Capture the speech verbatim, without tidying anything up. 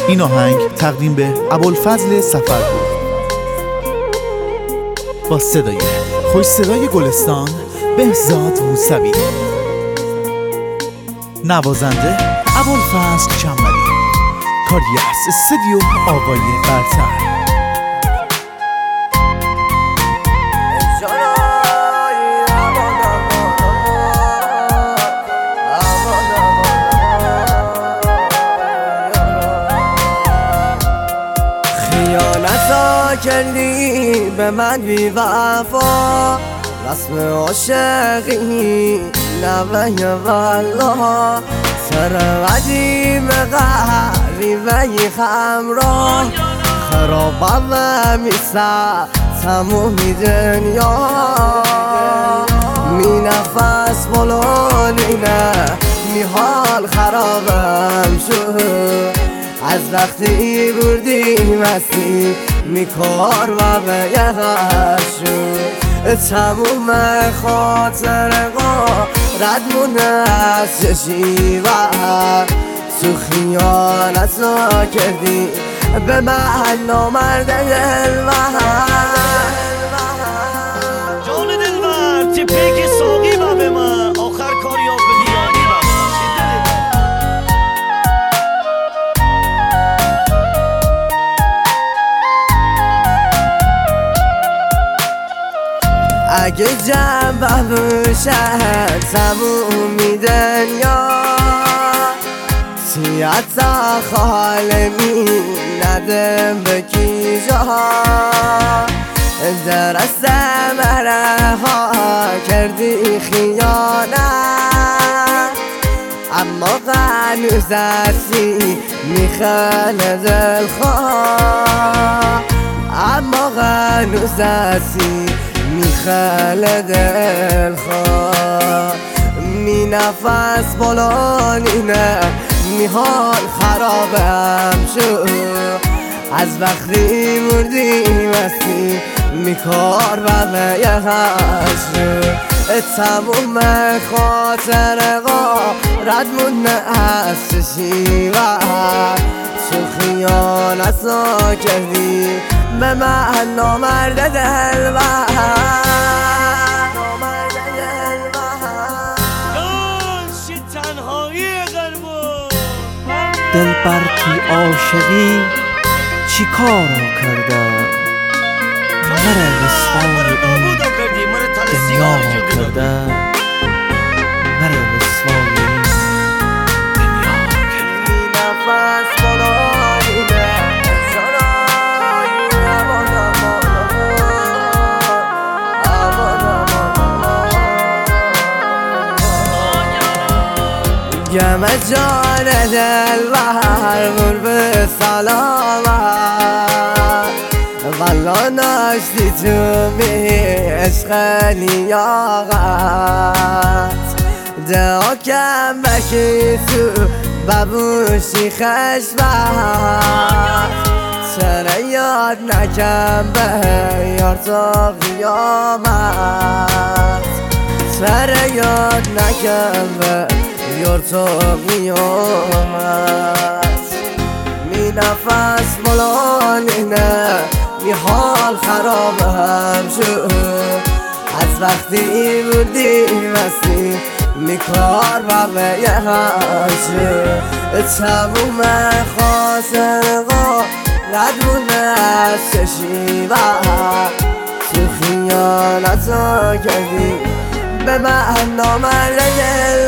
این آهنگ تقدیم به ابوالفضل صفرپور با صدای خوش صدای گلستان بهزاد موسوی، نوازنده ابوالفضل چنبری، کاری از استودیو آقای برتر. خیانتا کردی به من بی وفا، رسم عاشقی نوه والله، سر قدیم غریبه خمرا خرابم میسا تمومی دنیا، می نفس بلونینه می حال خرابم شد، از وقتی بردی مستی می کار و بیغر شد، تموم خاطر قا رد مونه از چشی و تو خیانت ها کردی به من نامرد دلبر. جان دلبر تی پیک ساقی و به من آخر کاری ها به دیانی و اگه جنبه بشه تمومی دنیا، سیاتا خالمی ندم بکی جا، درست مره ها کردی خیانت، اما قنوز هستی میخل دلخواه، اما قنوز هستی میخل دلخواه، می نفس بلانینه می حال خرابم شد، از وقتی مردی مستی می کار و بیغر شد، تموم خاطر قا رد مونه از چشی و تو خیانت ها کردی به من نامرد دلبر. دلبر کی عاشقی چی کارو کرده، مره رسوای این دنیا کرده، مره رسوای این دنیا کرده. نفس بلانیده گم جان دلبر مر به سلامت، والا ناشتی تو می عشق لیاقت، دعا کم بکی تو ببوشی خشمت، چرا یاد نکم به یار تا قیامت، چرا یاد نکم به یار تا قیامت، می نفس ملانینه می حال خرابم شد، از وقتی بودی مستی می کار و بیغر شد، تموم خاطر قا رد مونه از چشی و تو خیانت ها کردی به من نامرد دل.